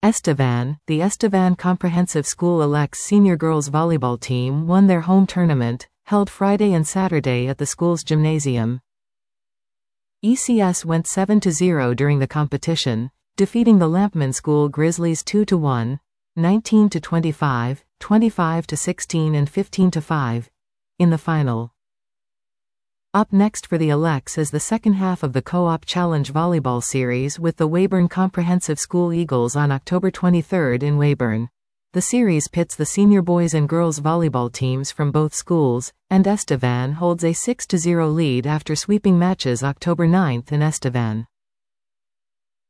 Estevan, the Estevan Comprehensive School Elects senior girls volleyball team won their home tournament, held Friday and Saturday at the school's gymnasium. ECS went 7-0 during the competition, defeating the Lampman School Grizzlies 2-1, 19-25, 25-16 and 15-5 in the final. Up next for the Elects is the second half of the Co-op Challenge Volleyball Series with the Weyburn Comprehensive School Eagles on October 23 in Weyburn. The series pits the senior boys and girls volleyball teams from both schools, and Estevan holds a 6-0 lead after sweeping matches October 9 in Estevan.